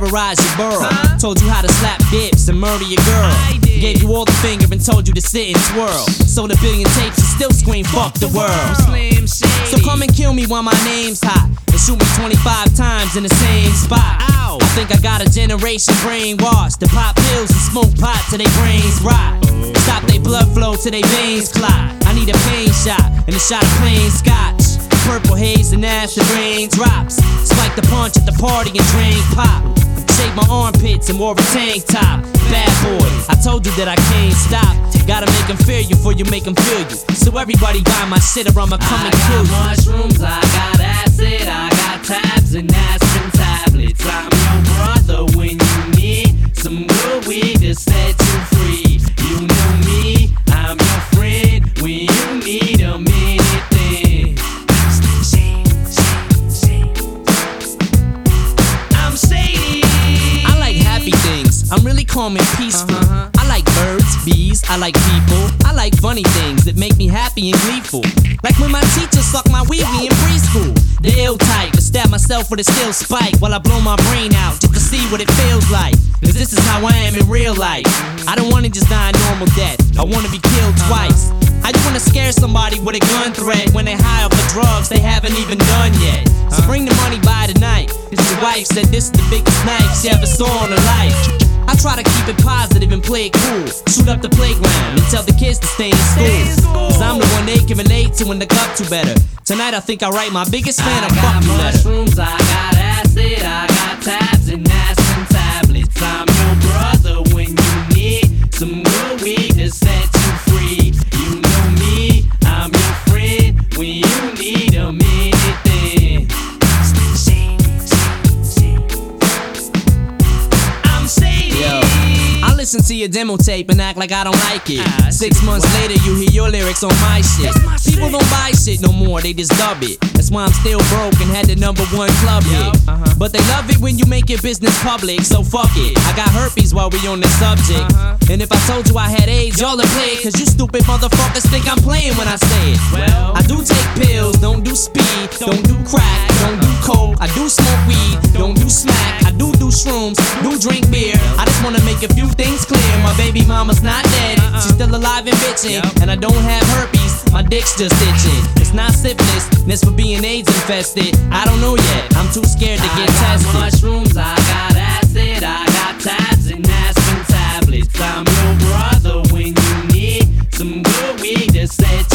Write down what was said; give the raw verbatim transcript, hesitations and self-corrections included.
terrorize your borough. Huh? Told you how to slap dips and murder your girl. Gave you all the finger and told you to sit and twirl. Sold a billion tapes and still scream fuck the world. Slim Shady. So come and kill me while my name's hot, and shoot me twenty-five times in the same spot. Ow. I think I got a generation brainwashed to pop pills and smoke pot till they brains rot. Stop they blood flow till they veins clot. I need a pain shot and a shot of plain scotch. Purple haze and acid rain drops. Spike the punch at the party and drain pop. Shake my armpits and wore a tank top. Bad boy, I told you that I can't stop. Gotta make them fear you before you make them feel you. So everybody buy my shit or I'ma come I and kill you. got mushrooms, I got acid, I got tabs and aspirin tablets. I'm your brother when you need some good weed to set you free. You know me, I'm your friend when you need a minute then. I'm shady. I like happy things, I'm really calm and peaceful. Uh-huh. I like birds, bees, I like people. I like funny things that make me happy and gleeful. Like when my teacher sucked my wee-wee in preschool. The ill type to stab myself with a steel spike while I blow my brain out just to see what it feels like. Cause this is how I am in real life. I don't wanna just die a normal death, I wanna be killed twice. I just wanna scare somebody with a gun threat when they high off the drugs they haven't even done yet. So bring the money by tonight, cause your wife said this is the biggest knife she ever saw in her life. I try to keep it positive and play it cool. Shoot up the playground and tell the kids to stay in school. Cause I'm the one they can relate to and look up to better. Tonight I think I write my biggest fan I a fuck you letter. mushrooms, I got acid, I got tabs and aspirin tablets. I'm your brother when you need some good weed to set you free. You know me, I'm your friend when you need a minute then. I'm shady. Yo, I listen to your demo tape and act like I don't like it. Ah, Six shit, months wow. later, you hear your lyrics on my shit. That's my People shit. don't buy shit no more, they just dub it. That's why I'm still broke and had the number one club Yo, hit. uh-huh. But they love it when you make your business public, so fuck it. I got herpes while we on the subject. Uh-huh. And if I told you I had AIDS, y'all would play it. Cause you stupid motherfuckers think I'm playing when I say it. Well, I do take pills, don't do speed, don't do crack, don't do coke. I do smoke weed, don't do smack. I do do shrooms, do drink beer. I just wanna make a few things clear. My baby mama's not dead, she's still alive and bitching. And I don't have herpes, my dick's just itching. It's not syphilis, it's for being AIDS infested. I don't know yet, I'm too scared to get I got tested. mushrooms, I got acid, I got tabs and aspirin tablets. I'm your brother when you need some good weed to set